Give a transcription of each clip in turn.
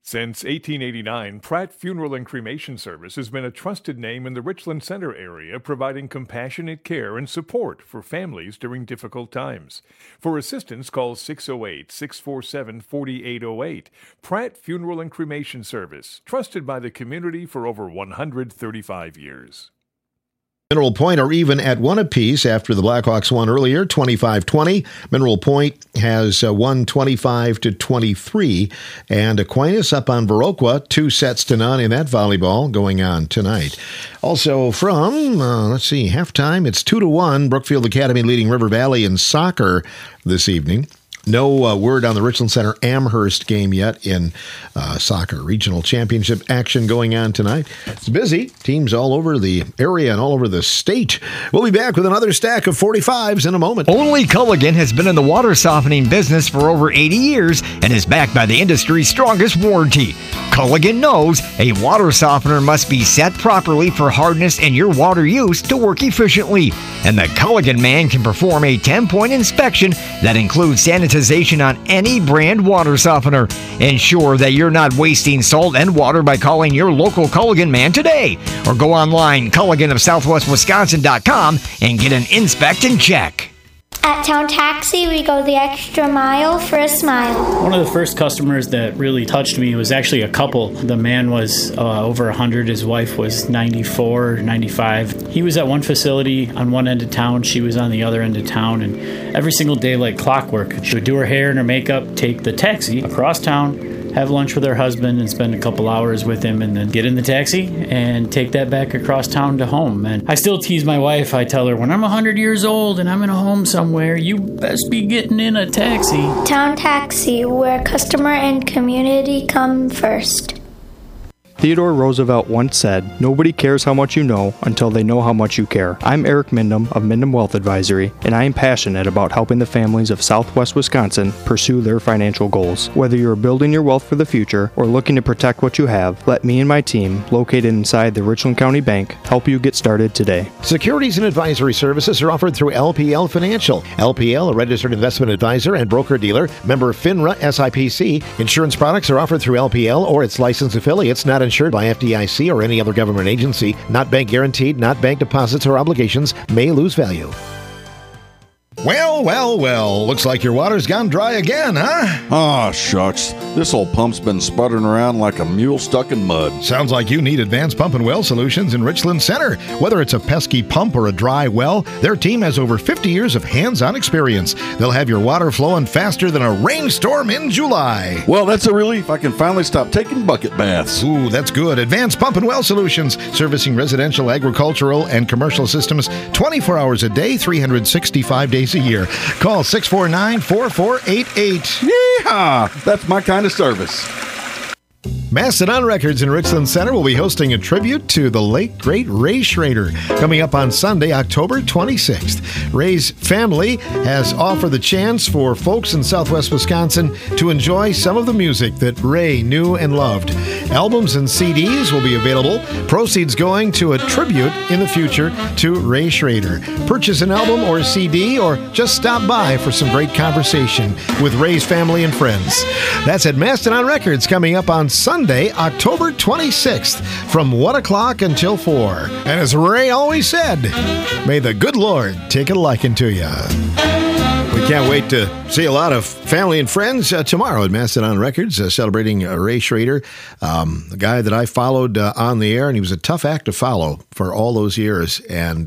Since 1889, Pratt Funeral and Cremation Service has been a trusted name in the Richland Center area, providing compassionate care and support for families during difficult times. For assistance, call 608-647-4808. Pratt Funeral and Cremation Service, trusted by the community for over 135 years. Mineral Point are even at one apiece after the Blackhawks won earlier, 25-20. Mineral Point has won 25-23. And Aquinas up on Viroqua, 2-0 in that volleyball going on tonight. Also from, halftime, it's 2-1. Brookfield Academy leading River Valley in soccer this evening. No word on the Richland Center Amherst game yet in soccer. Regional championship action going on tonight. It's busy. Teams all over the area and all over the state. We'll be back with another stack of 45s in a moment. Only Culligan has been in the water softening business for over 80 years and is backed by the industry's strongest warranty. Culligan knows a water softener must be set properly for hardness and your water use to work efficiently. And the Culligan man can perform a 10-point inspection that includes sanitization on any brand water softener. Ensure that you're not wasting salt and water by calling your local Culligan man today. Or go online, CulliganofSouthwestWisconsin.com, and get an inspect and check. At Town Taxi, we go the extra mile for a smile. One of the first customers that really touched me was actually a couple. The man was over 100. His wife was 94, 95. He was at one facility on one end of town. She was on the other end of town. And every single day, like clockwork, she would do her hair and her makeup, take the taxi across town, have lunch with her husband and spend a couple hours with him, and then get in the taxi and take that back across town to home. And I still tease my wife. I tell her, when I'm 100 years old and I'm in a home somewhere, you best be getting in a taxi. Town Taxi, where customer and community come first. Theodore Roosevelt once said, "Nobody cares how much you know until they know how much you care." I'm Eric Mindom of Mindom Wealth Advisory, and I am passionate about helping the families of Southwest Wisconsin pursue their financial goals. Whether you're building your wealth for the future or looking to protect what you have, let me and my team, located inside the Richland County Bank, help you get started today. Securities and advisory services are offered through LPL Financial. LPL, a registered investment advisor and broker-dealer, member FINRA SIPC. Insurance products are offered through LPL or its licensed affiliates, not insured by FDIC or any other government agency, not bank guaranteed, not bank deposits or obligations, may lose value. Well, looks like your water's gone dry again, huh? Ah, shucks. This old pump's been sputtering around like a mule stuck in mud. Sounds like you need Advanced Pump and Well Solutions in Richland Center. Whether it's a pesky pump or a dry well, their team has over 50 years of hands-on experience. They'll have your water flowing faster than a rainstorm in July. Well, that's a relief. I can finally stop taking bucket baths. Ooh, that's good. Advanced Pump and Well Solutions, servicing residential, agricultural, and commercial systems 24 hours a day, 365 days a year. Call 649-4488. Yeehaw! That's my kind of service. Mastodon Records in Richland Center will be hosting a tribute to the late, great Ray Schrader coming up on Sunday, October 26th. Ray's family has offered the chance for folks in Southwest Wisconsin to enjoy some of the music that Ray knew and loved. Albums and CDs will be available, proceeds going to a tribute in the future to Ray Schrader. Purchase an album or a CD or just stop by for some great conversation with Ray's family and friends. That's at Mastodon Records coming up on Sunday, October 26th, from 1 o'clock until 4. And as Ray always said, may the good Lord take a liking to you. We can't wait to see a lot of family and friends tomorrow at Mastodon Records, celebrating Ray Schrader, the guy that I followed on the air, and he was a tough act to follow for all those years. And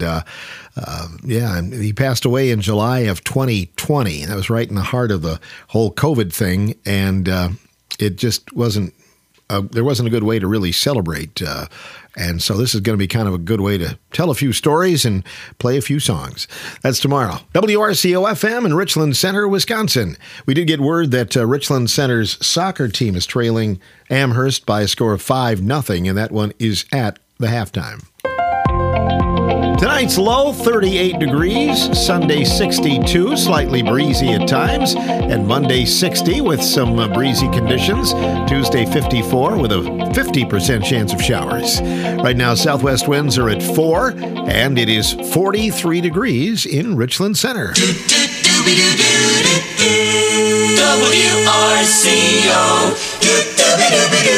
he passed away in July of 2020. That was right in the heart of the whole COVID thing, and it just wasn't. There wasn't a good way to really celebrate, and so this is going to be kind of a good way to tell a few stories and play a few songs. That's tomorrow. WRCO-FM in Richland Center, Wisconsin. We did get word that Richland Center's soccer team is trailing Amherst by a score of 5-0, and that one is at the halftime. Tonight's low, 38 degrees. Sunday, 62, slightly breezy at times. And Monday, 60 with some breezy conditions. Tuesday, 54 with a 50% chance of showers. Right now, southwest winds are at 4, and it is 43 degrees in Richland Center. WRCO.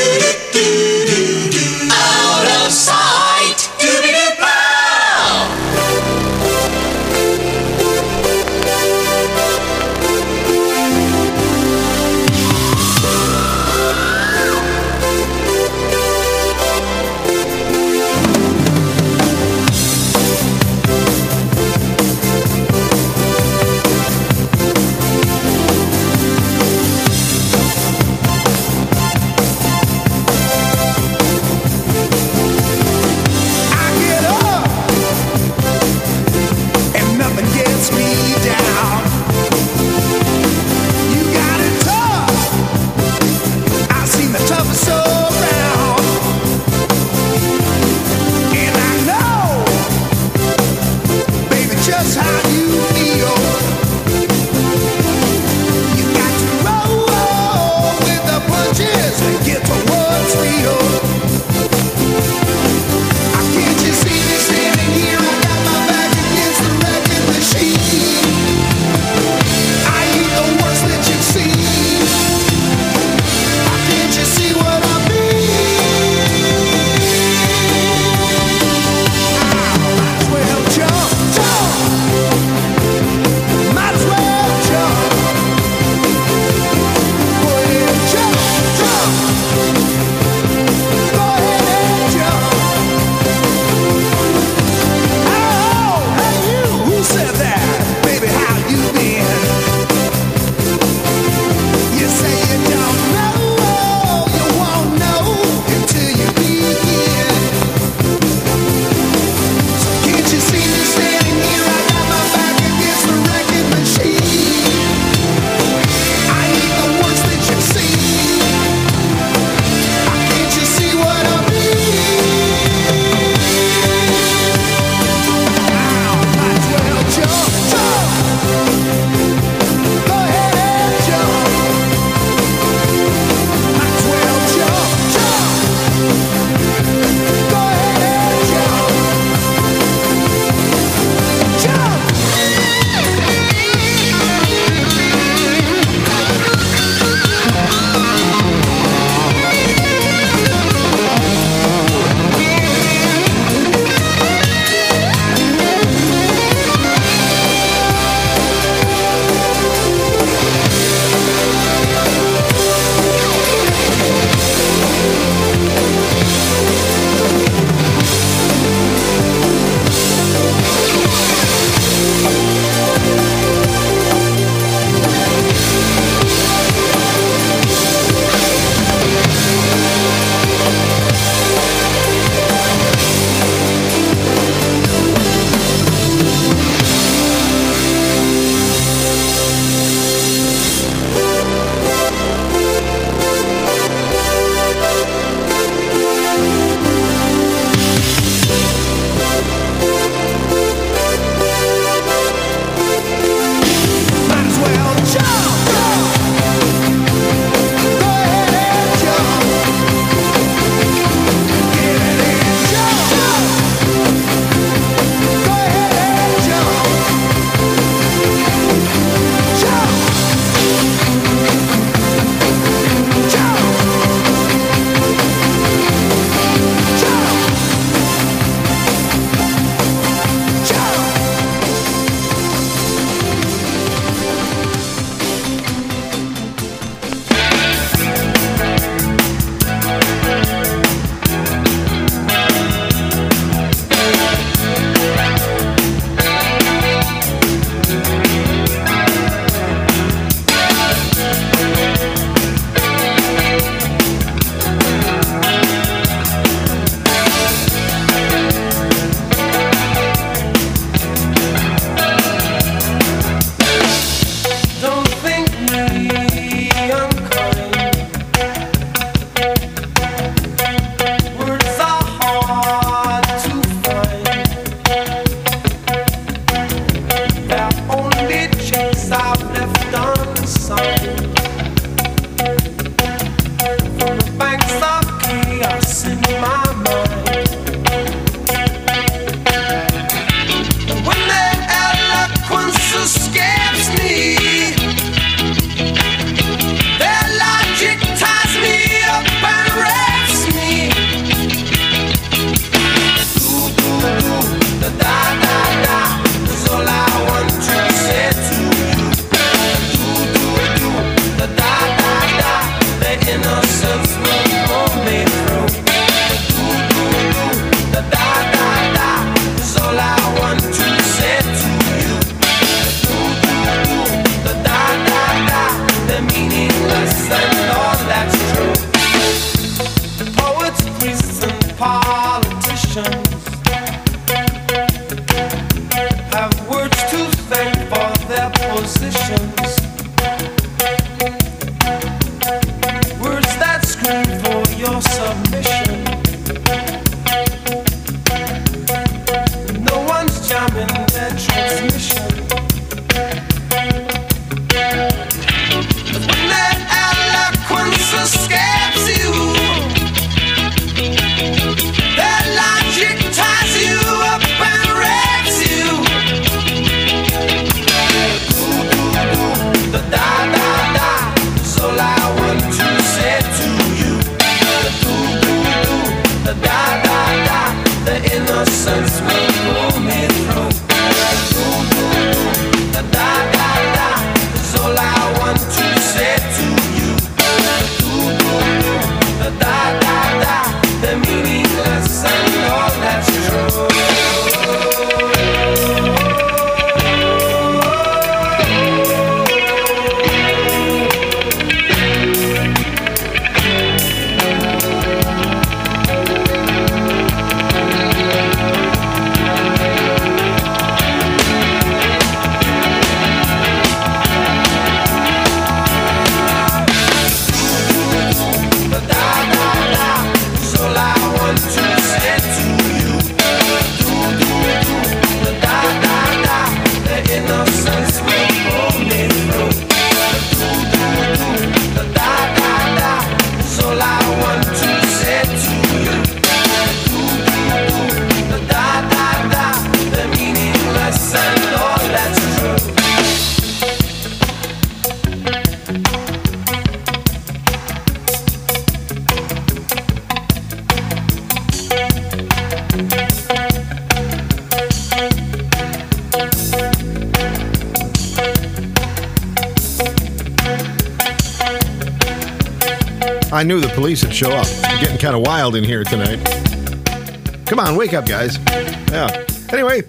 innocence will pull me through. The da-da-da is all I want to say to you. The da-da-da, the meaningless and all that's true. Poets, priests and politicians have words to thank for their positions. Words that scream for your submission. No one's jamming their transmission. When their eloquence escapes you, their logic ties you up and wrecks you. The da-da-da is all I want to say to you. The da-da-da, the innocence will pull me through. The da-da-da is all I want to say to you. The da-da-da, the meaningless and all that's true. The da-da-da is all I want to say to you. The da-da-da, the innocence will pull me through. The da-da-da is all I want to say to you. The da-da-da, the meaningless and all that's true. I knew the police would show up. It's getting kind of wild in here tonight. Come on, wake up, guys. Yeah. Anyway,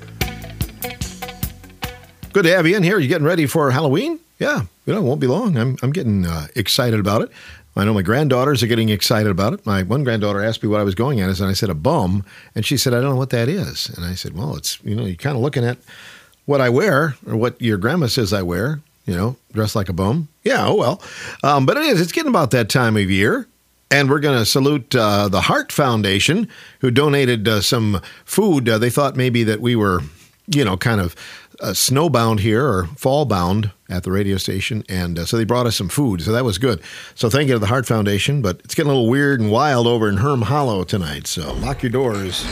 good to have you in here. You getting ready for Halloween? Yeah. It won't be long. I'm getting excited about it. I know my granddaughters are getting excited about it. My one granddaughter asked me what I was going as, and I said, a bum. And she said, I don't know what that is. And I said, well, it's, you're kind of looking at what I wear, or what your grandma says I wear, dressed like a bum. Yeah, oh well. But it is. It's getting about that time of year. And we're going to salute the Heart Foundation, who donated some food. They thought maybe that we were, kind of snowbound here or fall-bound at the radio station. And so they brought us some food. So that was good. So thank you to the Heart Foundation. But it's getting a little weird and wild over in Herm Hollow tonight. So lock your doors.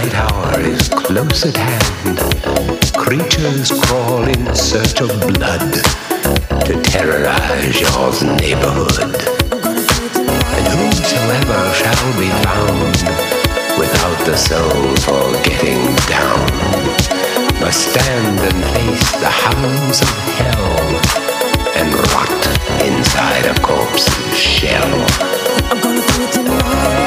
night hour is close at hand. Creatures crawl in search of blood to terrorize your neighborhood. And whosoever shall be found without the soul for getting down must stand and face the hounds of hell and rot inside a corpse's shell. I'm gonna do it tonight.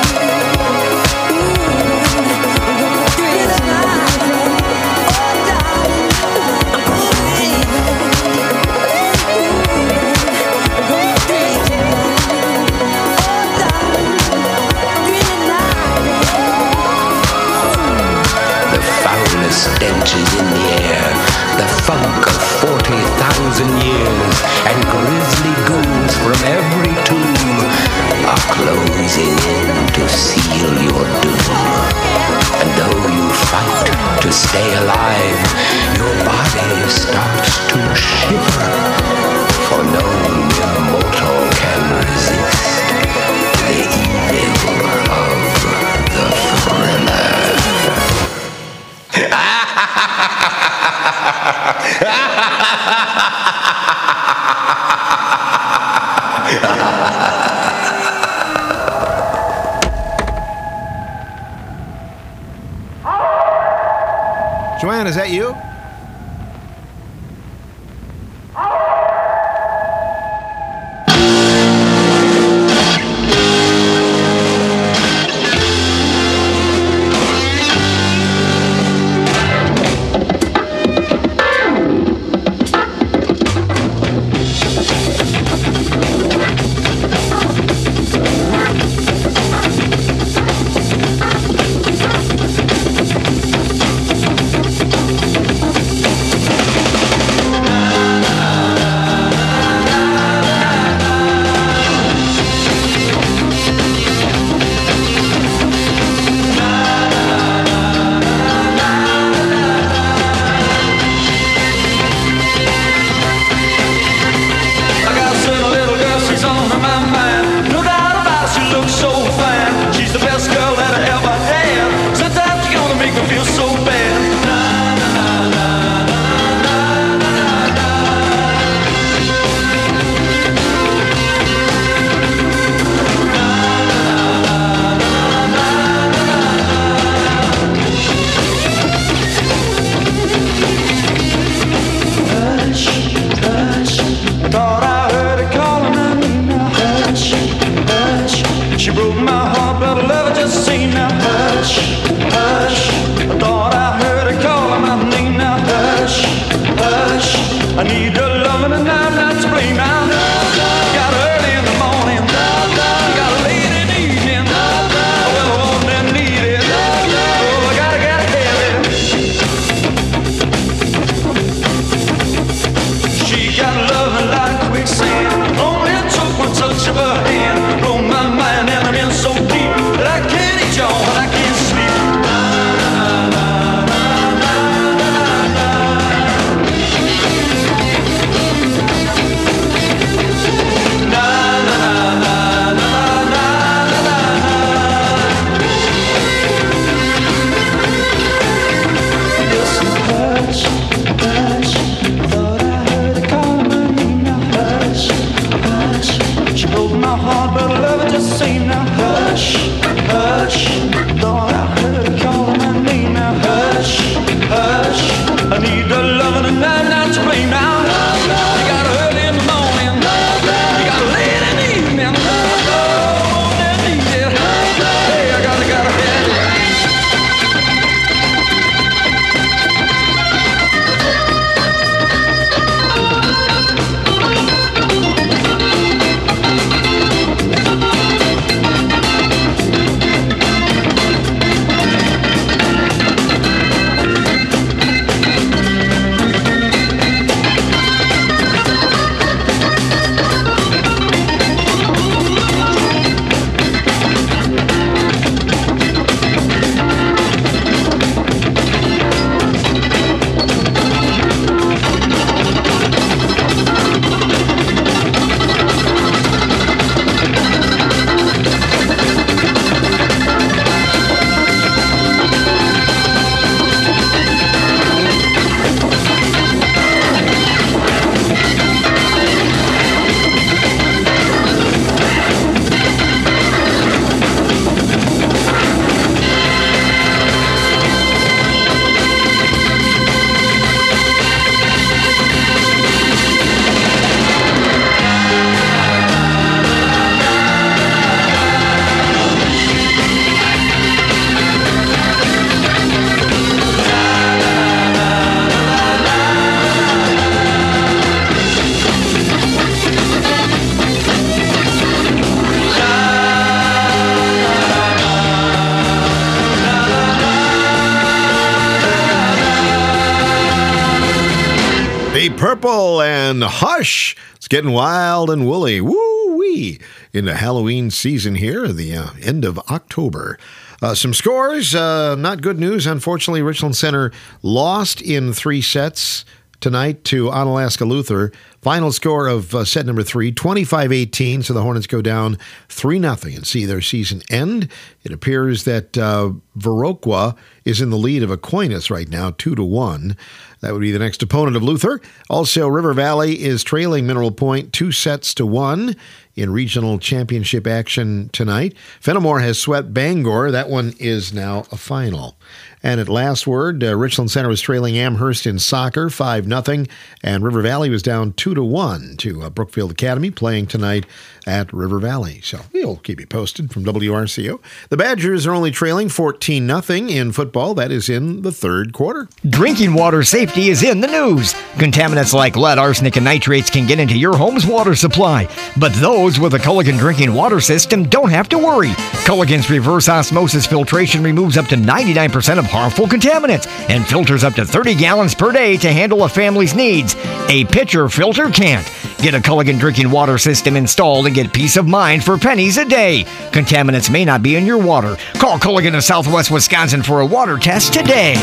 Stenches in the air, the funk of 40,000 years, and grisly goons from every tomb are closing in to seal your doom. And though you fight to stay alive, your body starts to shiver, for no mere mortal can resist the evil of the thriller. Joanne, is that you? Deep Purple and Hush. It's getting wild and woolly. Woo-wee. Into Halloween season here at the end of October. Some scores. Not good news. Unfortunately, Richland Center lost in 3 sets tonight to Onalaska Luther. Final score of set number 3, 25-18. So the Hornets go down 3-0 and see their season end. It appears that Viroqua is in the lead of Aquinas right now, 2-1. That would be the next opponent of Luther. Also, River Valley is trailing Mineral Point 2-1 in regional championship action tonight. Fenimore has swept Bangor. That one is now a final. And at last word, Richland Center was trailing Amherst in soccer 5-0, and River Valley was down 2-1 to Brookfield Academy, playing tonight at River Valley. So we'll keep you posted from WRCO. The Badgers are only trailing 14-0 in football. That is in the third quarter. Drinking water safety is in the news. Contaminants like lead, arsenic, and nitrates can get into your home's water supply. But those with a Culligan drinking water system don't have to worry. Culligan's reverse osmosis filtration removes up to 99% of harmful contaminants and filters up to 30 gallons per day to handle a family's needs. A pitcher filter can't. Get a Culligan drinking water system installed and get peace of mind for pennies a day. Contaminants may not be in your water. Call Culligan of Southwest Wisconsin for a water test today.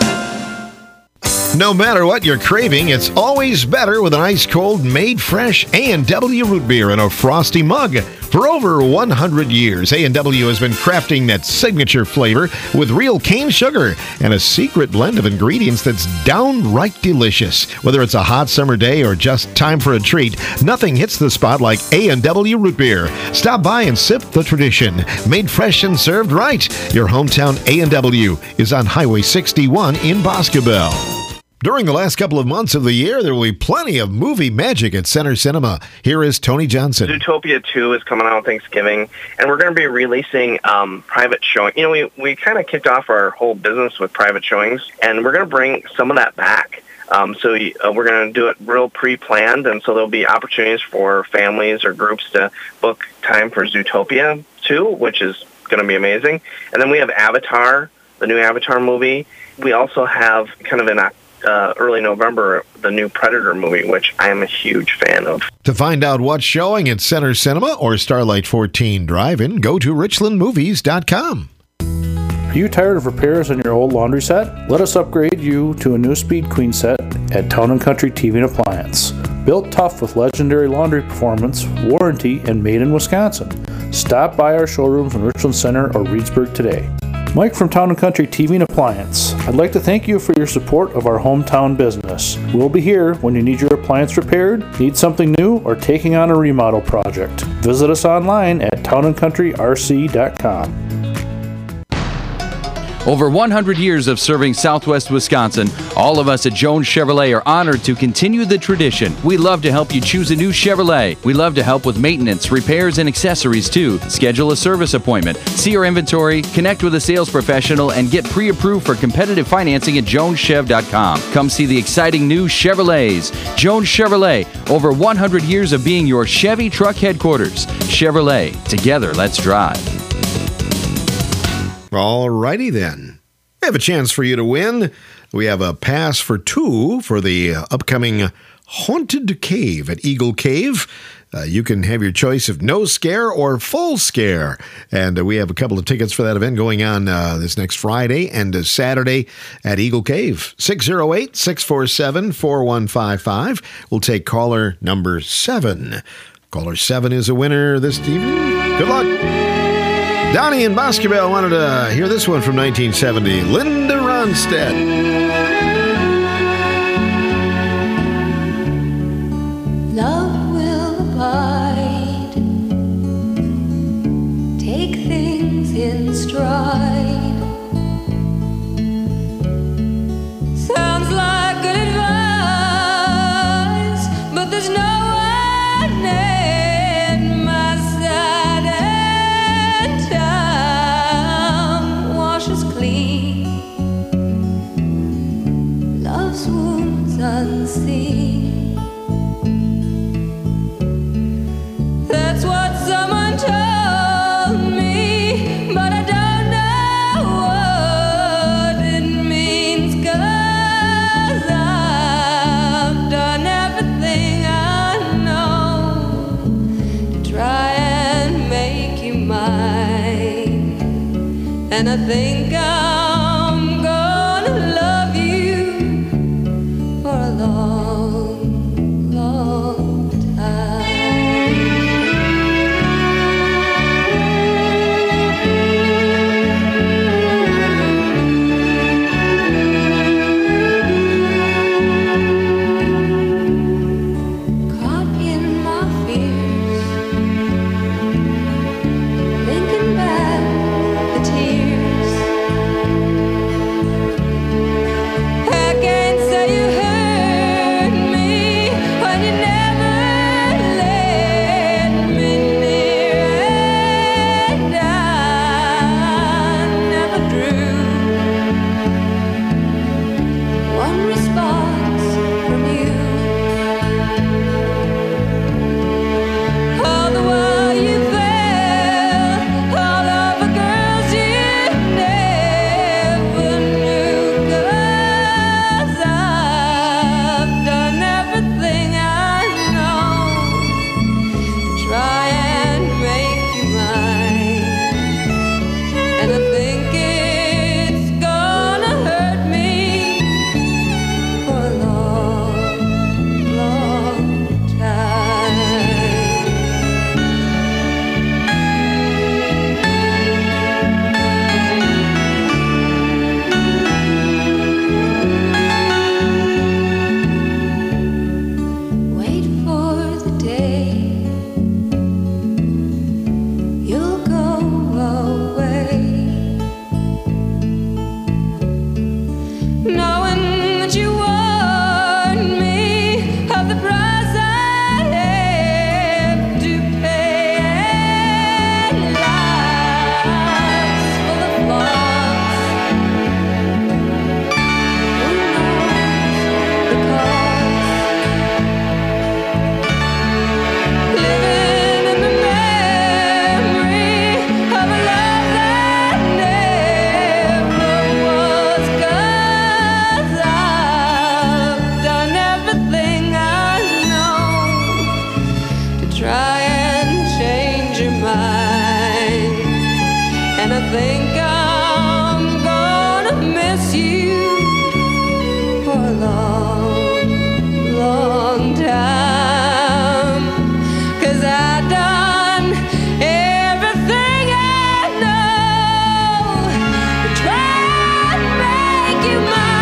No matter what you're craving, it's always better with an ice-cold, made-fresh A&W root beer in a frosty mug. For over 100 years, A&W has been crafting that signature flavor with real cane sugar and a secret blend of ingredients that's downright delicious. Whether it's a hot summer day or just time for a treat, nothing hits the spot like A&W root beer. Stop by and sip the tradition. Made fresh and served right. Your hometown A&W is on Highway 61 in Boscobel. During the last couple of months of the year, there will be plenty of movie magic at Center Cinema. Here is Tony Johnson. Zootopia 2 is coming out on Thanksgiving, and we're going to be releasing private showing. You know, we kind of kicked off our whole business with private showings, and we're going to bring some of that back. So we're going to do it real pre-planned, and so there'll be opportunities for families or groups to book time for Zootopia 2, which is going to be amazing. And then we have Avatar, the new Avatar movie. We also have kind of early November, the new Predator movie, which I am a huge fan of. To find out what's showing at Center Cinema or Starlight 14 Drive-In, go to richlandmovies.com. Are you tired of repairs on your old laundry set? Let us upgrade you to a new Speed Queen set at Town & Country TV and Appliance. Built tough with legendary laundry performance, warranty, and made in Wisconsin. Stop by our showrooms in Richland Center or Reedsburg today. Mike from Town & Country TV and Appliance. I'd like to thank you for your support of our hometown business. We'll be here when you need your appliance repaired, need something new, or taking on a remodel project. Visit us online at towncountry.rc.com. Over 100 years of serving Southwest Wisconsin, all of us at Jones Chevrolet are honored to continue the tradition. We love to help you choose a new Chevrolet. We love to help with maintenance, repairs, and accessories too. Schedule a service appointment, see our inventory, connect with a sales professional, and get pre-approved for competitive financing at joneschev.com. Come see the exciting new Chevrolets. Jones Chevrolet, over 100 years of being your Chevy truck headquarters. Chevrolet, together let's drive. All righty then. We have a chance for you to win. We have a pass for 2 for the upcoming Haunted Cave at Eagle Cave. You can have your choice of no scare or full scare. And we have a couple of tickets for that event going on this next Friday and Saturday at Eagle Cave. 608-647-4155. We'll take caller number 7. Caller 7 is a winner this evening. Good luck. Donnie in Boscobel wanted to hear this one from 1970. Linda Ronstadt. Love will abide. Take things in stride. Sounds like good advice, but there's no one at my side. And time washes clean love's wounds unseen. That's what someone told me, but I don't know what it means, 'cause I've done and I think I'm gonna love you for a long, long time. Caught in my fears, thinking back the tears. I can't say you hurt me when you never let me near, and I never drew one response from you. All the while you fell all over girls you never knew, 'cause I've done everything I know to try and make you mine, and I think it's gonna hurt me for a long, long time. Wait for the day you'll go away, knowing that you warned me of the price I have to pay, and life's full of flaws. Who knows the cause? Living in the memory of a love that never was, 'cause I've done everything I know to try and change your mind, and I think I'm gonna miss you for a long, long time, 'cause I've done everything I know to try and make you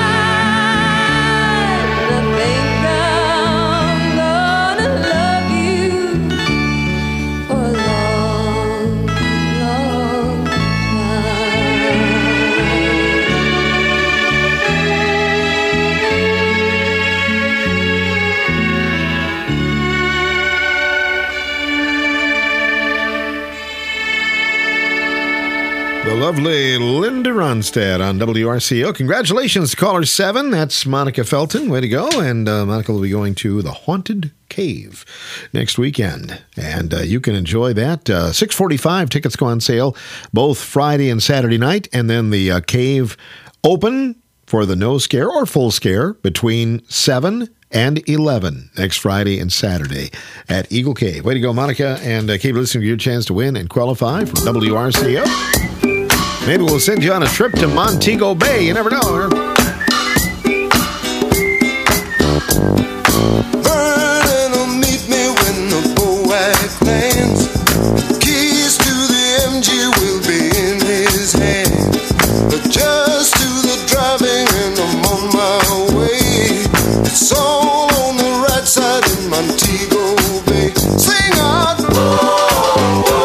mine. I think I'm gonna love you for a long, long The lovely Linda Ronstadt on WRCO. Congratulations to caller 7. That's Monica Felton. Way to go. And Monica will be going to the Haunted Cave next weekend. And you can enjoy that. 6:45 tickets go on sale both Friday and Saturday night. And then the cave open for the no scare or full scare between 7 and 11 next Friday and Saturday at Eagle Cave. Way to go, Monica. And keep listening to your chance to win and qualify for WRCO. Maybe we'll send you on a trip to Montego Bay. You never know. Vernon will meet me when the boat lands. Keys to the MG will be in his hand. Just to the driving and I'm on my way. It's all on the right side in Montego Bay. Sing out, whoa, whoa,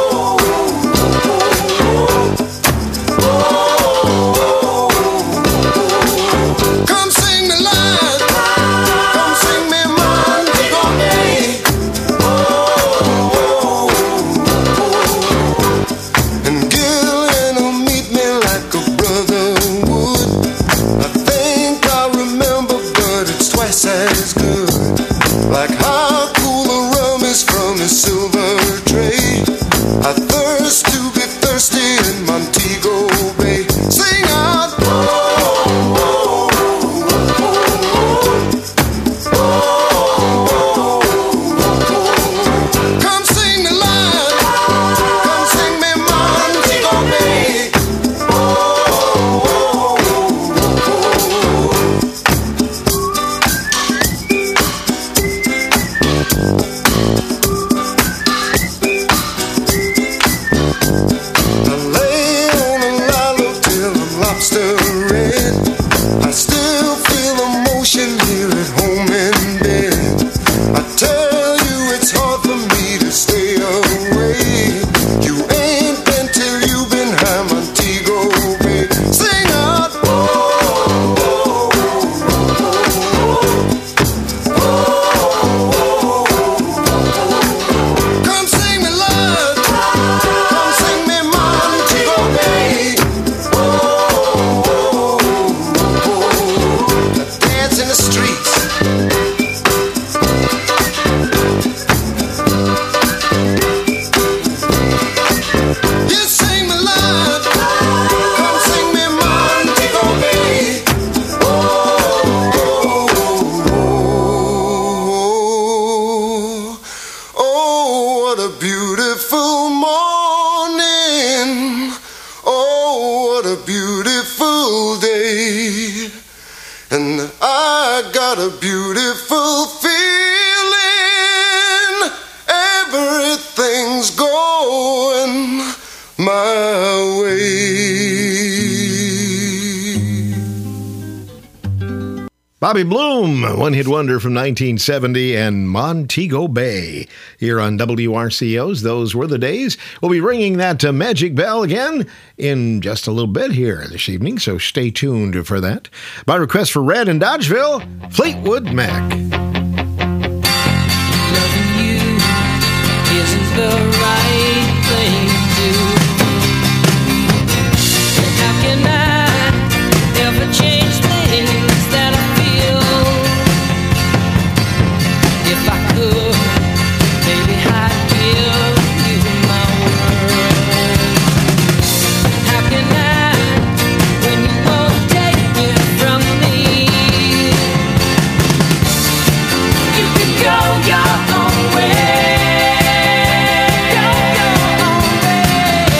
come sing me live, come sing me Montego Bay. And Gillian will meet me like a brother would. I think I remember got a beautiful feeling. Everything's going my way. Bobby Bloom, one-hit wonder from 1970, and Montego Bay. Here on WRCO's Those Were the Days. We'll be ringing that magic bell again in just a little bit here this evening, so stay tuned for that. By request for Red in Dodgeville, Fleetwood Mac. Loving you isn't the right thing to do. How can I ever change things that I feel? If I could, maybe I'd give you my word. How can I, when you won't take it from me? You can go your own way. Go your own way.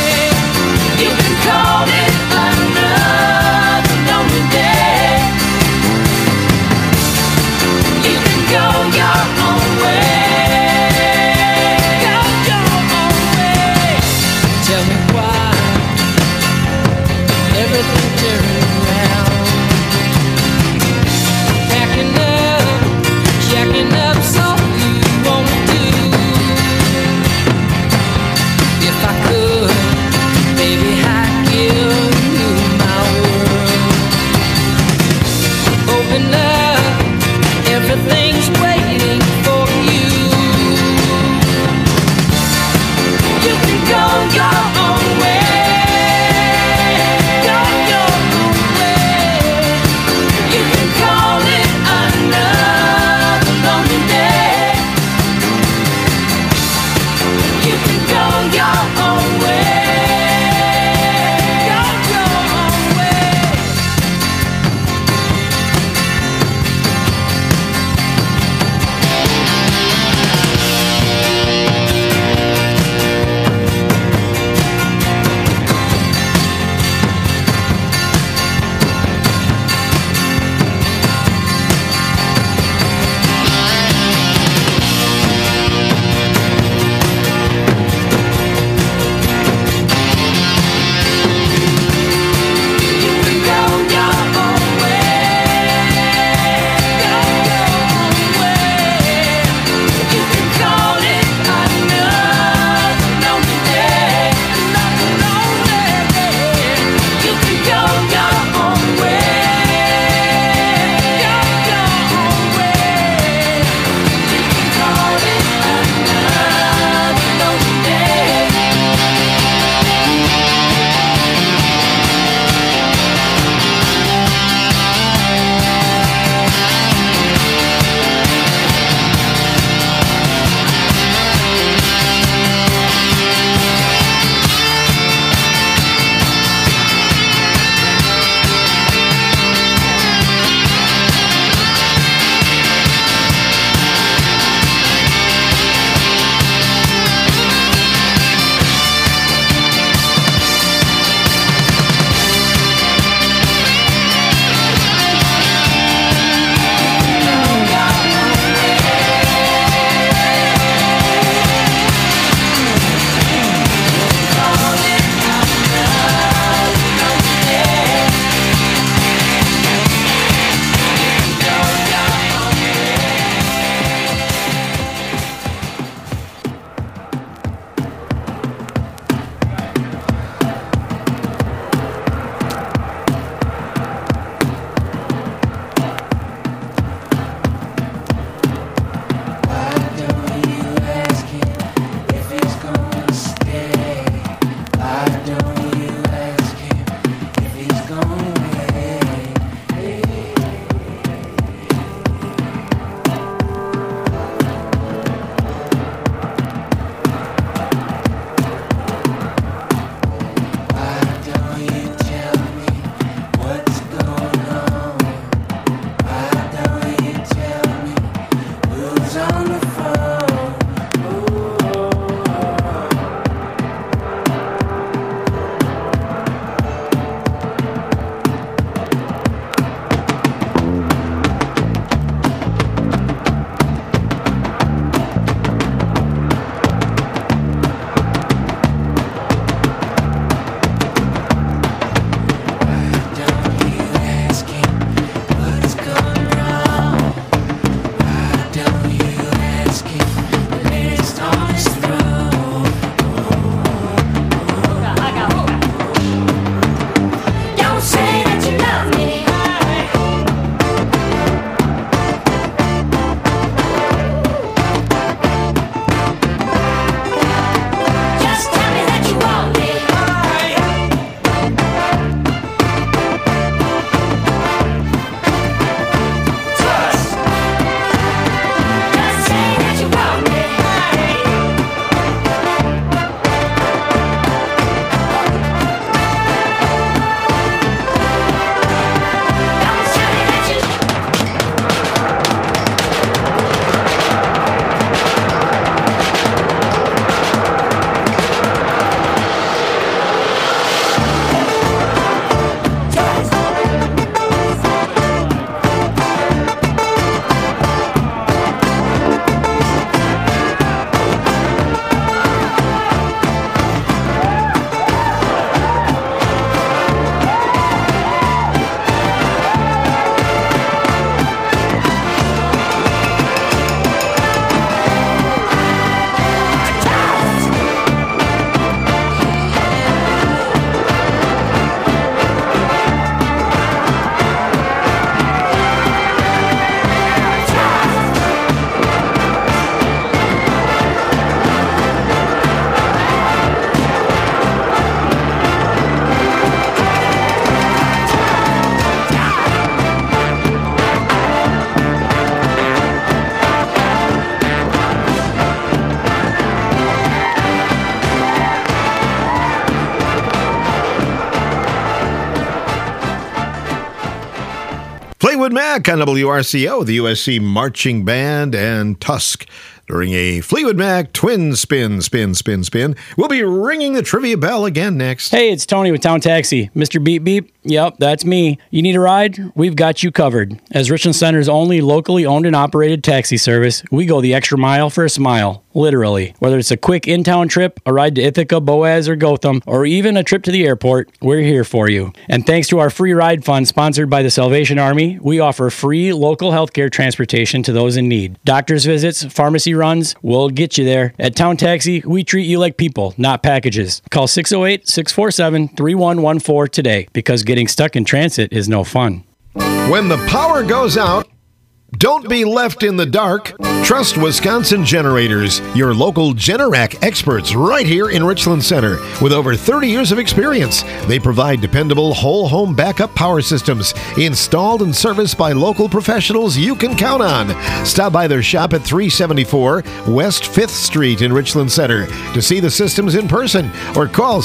Fleetwood Mac on WRCO, the USC Marching Band, and Tusk. During a Fleetwood Mac twin spin. We'll be ringing the trivia bell again next. Hey, it's Tony with Town Taxi. Mr. Beep Beep. Yep, that's me. You need a ride? We've got you covered. As Richland Center's only locally owned and operated taxi service, we go the extra mile for a smile. Literally. Whether it's a quick in-town trip, a ride to Ithaca, Boaz, or Gotham, or even a trip to the airport, we're here for you. And thanks to our free ride fund sponsored by the Salvation Army, we offer free local healthcare transportation to those in need. Doctor's visits, pharmacy runs, we'll get you there. At Town Taxi, we treat you like people, not packages. Call 608-647-3114 today, because getting stuck in transit is no fun. When the power goes out, don't be left in the dark. Trust Wisconsin Generators, your local Generac experts right here in Richland Center. With over 30 years of experience, they provide dependable whole home backup power systems installed and serviced by local professionals you can count on. Stop by their shop at 374 West 5th Street in Richland Center to see the systems in person, or call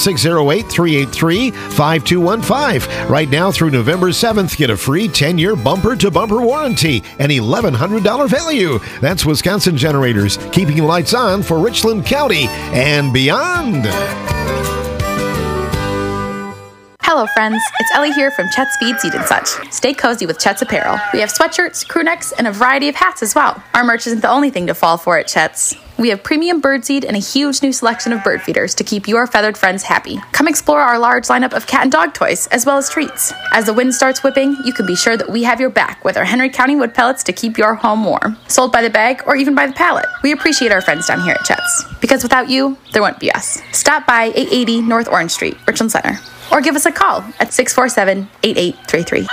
608-383-5215. Right now through November 7th, get a free 10-year bumper-to-bumper warranty and $1,100 value. That's Wisconsin Generators, keeping the lights on for Richland County and beyond. Hello, friends. It's Ellie here from Chet's Feed Seed and Such. Stay cozy with Chet's apparel. We have sweatshirts, crew necks, and a variety of hats as well. Our merch isn't the only thing to fall for at Chet's. We have premium birdseed and a huge new selection of bird feeders to keep your feathered friends happy. Come explore our large lineup of cat and dog toys, as well as treats. As the wind starts whipping, you can be sure that we have your back with our Henry County wood pellets to keep your home warm. Sold by the bag or even by the pallet. We appreciate our friends down here at Chet's, because without you, there wouldn't be us. Stop by 880 North Orange Street, Richland Center, or give us a call at 647-8833.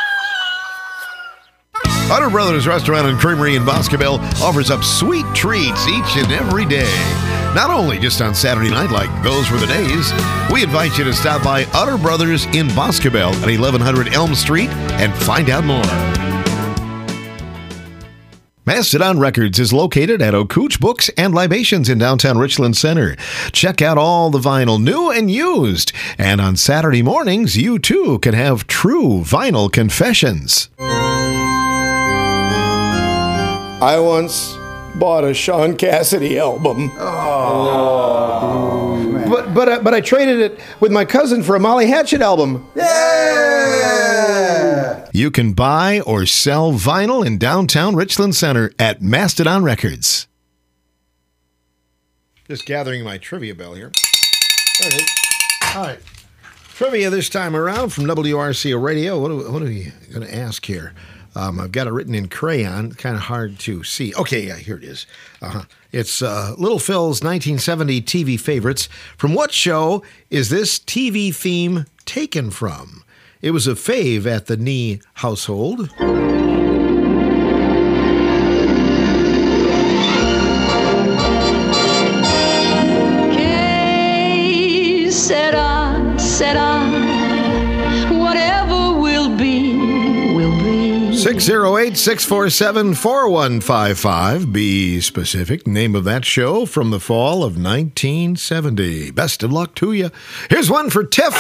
Utter Brothers Restaurant and Creamery in Boscobel offers up sweet treats each and every day. Not only just on Saturday night, like those were the days, we invite you to stop by Utter Brothers in Boscobel at 1100 Elm Street and find out more. Mastodon Records is located at O'Cooch Books and Libations in downtown Richland Center. Check out all the vinyl, new and used. And on Saturday mornings, you too can have true vinyl confessions. I once bought a Sean Cassidy album. Oh, man. But I traded it with my cousin for a Molly Hatchet album. Yeah! You can buy or sell vinyl in downtown Richland Center at Mastodon Records. Just gathering my trivia bell here. All right. Trivia this time around from WRCO Radio. What are we going to ask here? I've got it written in crayon, kind of hard to see. Okay, yeah, here it is. It's Little Phil's 1970 TV favorites. From what show is this TV theme taken from? It was a fave at the Nee household. Said I, whatever will be, will be. 608-647-4155. Be specific. Name of that show from the fall of 1970. Best of luck to you. Here's one for Tiff.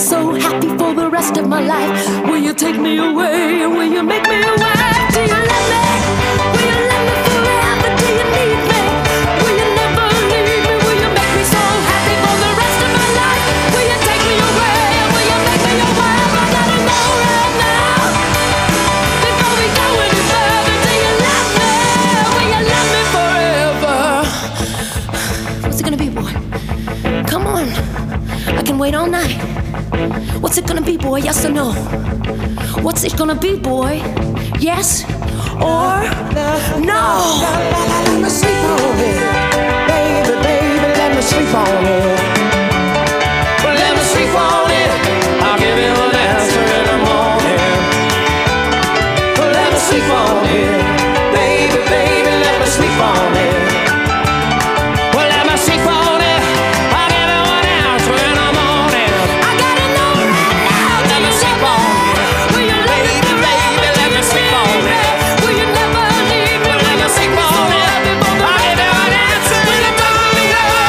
so happy for the rest of my life? Will you take me away? Will you make me a wife? Do you love me? Will you love me forever? Do you need me? Will you never leave me? Will you make me so happy for the rest of my life? Will you take me away? Will you make me your wife? I gotta know right now, before we go any further. Do you love me? Will you love me forever? What's it gonna be, boy? Come on, I can wait all night. What's it gonna be, boy? Yes or no? What's it gonna be, boy? Yes or no? Let me sleep on it, baby, baby, let me sleep on it. Let me sleep on it, I'll give you an answer in the morning. Let me sleep on it, baby, baby, let me sleep on it. Let me sleep on it, I'll give you an answer in the morning. I gotta know right now. Let me sleep on it, Will you love me baby, baby, let me sleep on it. Will you never leave me? Let me sleep on it, I'll give you an answer in the morning.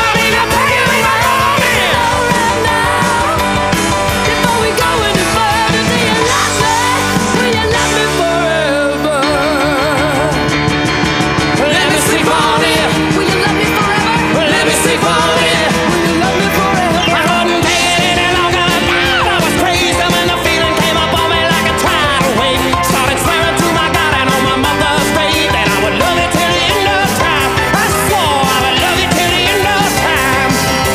Before we go any further, do you love me? Will you love me forever? Let me sleep on it. Will you love me forever? Let me sleep on it. Will you love me forever? I couldn't take it any longer. I was crazy when the feeling came up on me like a tidal wave. Started swearing to my God and on my mother's grave that I would love you till the end of time. I swore I would love you till the end of time.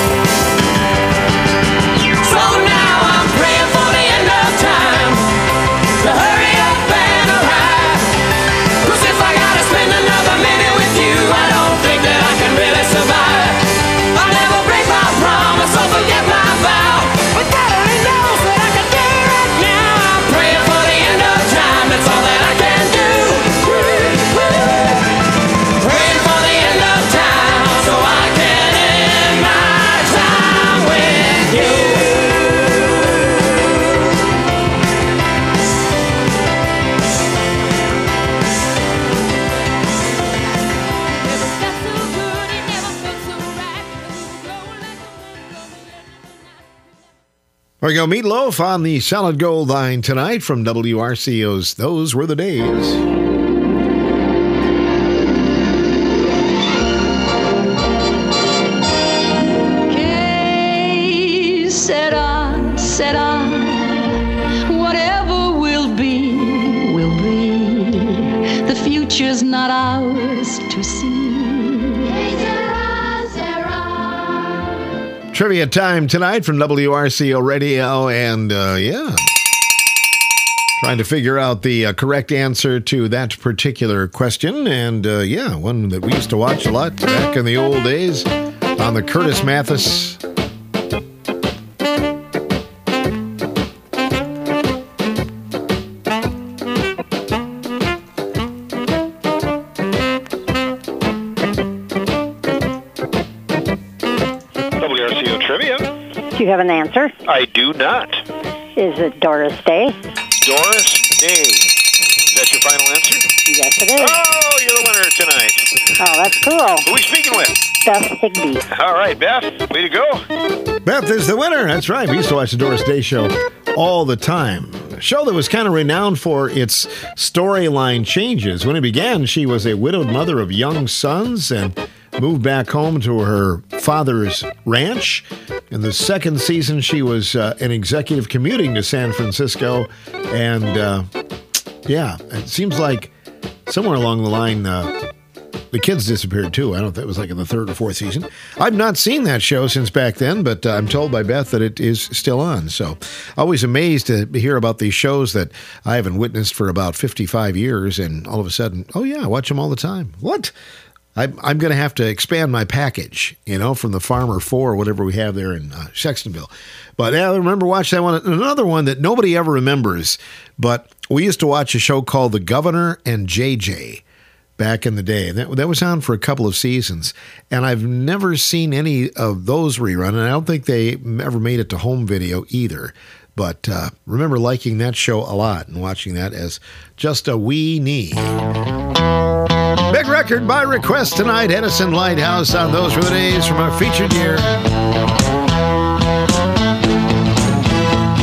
So now I'm praying for the end of time to hurry up and arrive. 'Cause if I gotta spend another minute with you, I don't think that I can really survive. I'll never break my promise or forget my vow. But God only knows that I can do right now. I'm praying for the end of time, that's all that I can do. Praying for the end of time so I can end my time with you. There we go. Meatloaf on the Solid Gold line tonight from WRCO's Those Were the Days. Que sera, whatever will be, will be. The future's not ours to see. Trivia time tonight from WRCO Radio, and trying to figure out the correct answer to that particular question, and one that we used to watch a lot back in the old days on the Curtis Mathis. WRCO Trivia. Do you have an answer? I do not. Is it Doris Day? Doris Day. Is that your final answer? Yes, it is. Oh, you're the winner tonight. Oh, that's cool. Who are we speaking with? Beth Higby. All right, Beth. Way to go. Beth is the winner. That's right. We used to watch the Doris Day Show all the time. A show that was kind of renowned for its storyline changes. When it began, she was a widowed mother of young sons and moved back home to her father's ranch. In the second season, she was an executive commuting to San Francisco. And it seems like somewhere along the line, the kids disappeared too. I don't think it was like in the third or fourth season. I've not seen that show since back then, but I'm told by Beth that it is still on. So always amazed to hear about these shows that I haven't witnessed for about 55 years. And all of a sudden, oh yeah, I watch them all the time. What? I'm going to have to expand my package, from the Farmer 4 or whatever we have there in Sextonville. But I remember watching that one. Another one that nobody ever remembers, but we used to watch a show called The Governor and JJ back in the day. That was on for a couple of seasons, and I've never seen any of those rerun, and I don't think they ever made it to home video either. But remember liking that show a lot and watching that as just a weenie. Big record by request tonight, Edison Lighthouse on Those Were the Days from our featured year.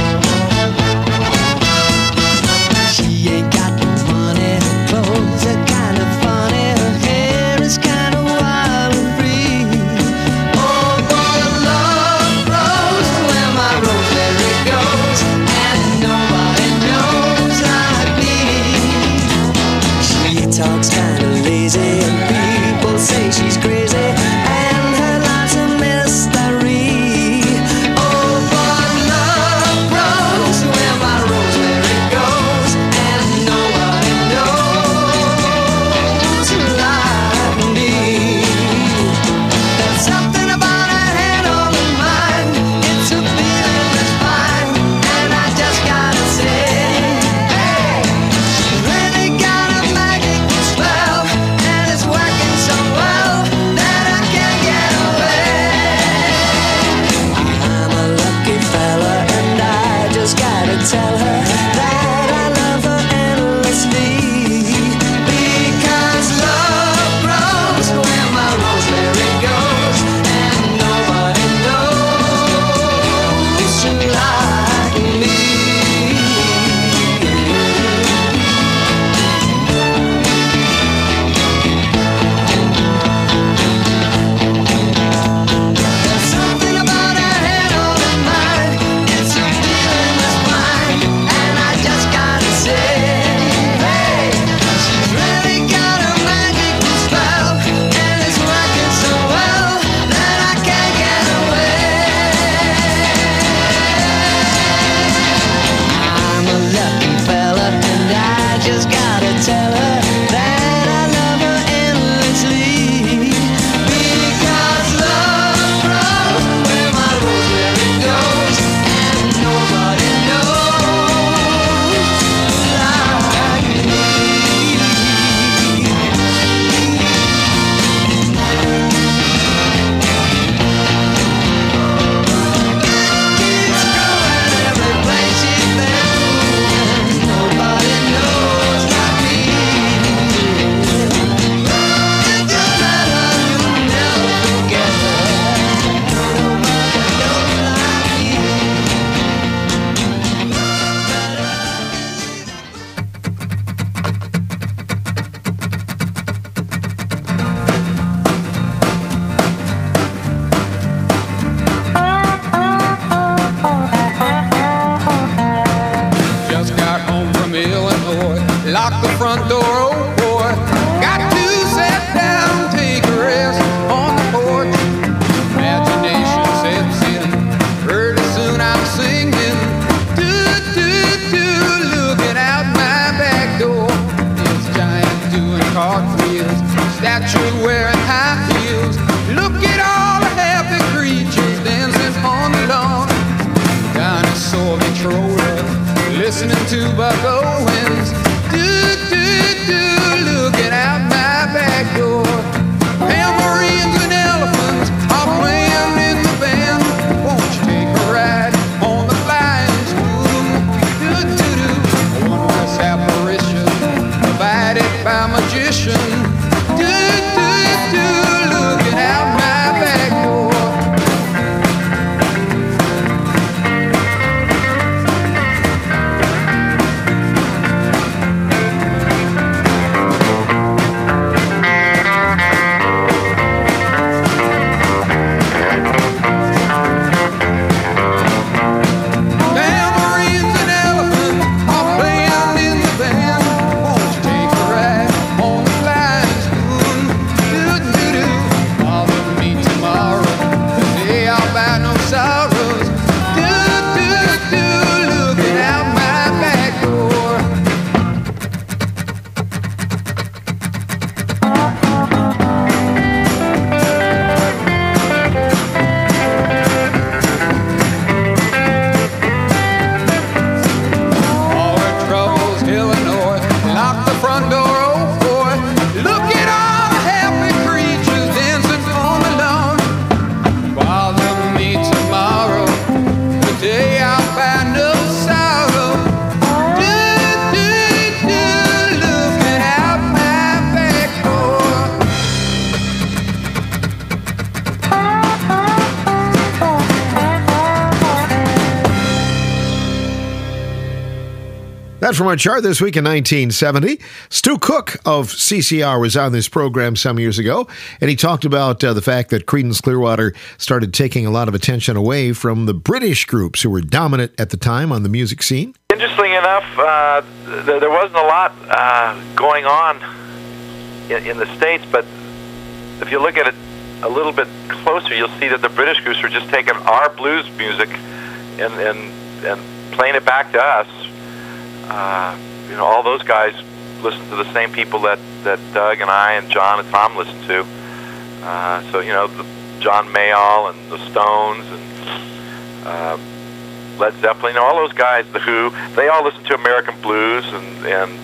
tell her that I love her endlessly. Because love grows where my rosemary goes, and nobody knows like me. There's something about her head on her mind. It's a feeling that's mine, and I just gotta say, hey, she's really got a magical spell, and it's working so well that I can't get away. I'm a lucky fella, and I just gotta tell her that I love her endlessly. Because love grows where my rosemary goes, and nobody knows like me. Keeps growing every place she's been, and nobody knows like me. If you met her, you'll never forget her. Nobody knows like me. Just got home from Illinois, locked the front door, oh boy. Got to sit down, take a rest on the porch. Imagination sets in, pretty soon I'm singing. Do, do, do, looking out my back door. This giant doing cartwheels, statue wearing high heels. Look at all the happy creatures dancing on the lawn. Dinosaur controller, listening to Buck Owens. Do, do, do, looking out my back door. Tambourines and elephants are playing in the band. Won't you take a ride on the flying spoon? Do, do, do, a wondrous apparition provided by magician. Do, do, do, looking out my back door. Tambourines and elephants are playing in the band. Won't you take a ride on the flying spoon? Do, do, do, follow me tomorrow, the day I'll buy no sorrows. Do, do, do, looking out my back door. All her troubles, Illinois, lock the front door, oh boy. Look at all the happy creatures dancing on the lawn. Bother me tomorrow, the day I'll find no sorrow. Do, do, do, looking out my back door. That from our chart this week in 1970. Stu Cook of CCR was on this program some years ago, and he talked about the fact that Creedence Clearwater started taking a lot of attention away from the British groups who were dominant at the time on the music scene. Interestingly enough, there wasn't a lot going on in the States, but if you look at it a little bit closer, you'll see that the British groups were just taking our blues music and playing it back to us. All those guys listen to the same people that Doug and I and John and Tom listen to. The John Mayall and the Stones and Led Zeppelin, all those guys, The Who, they all listen to American blues and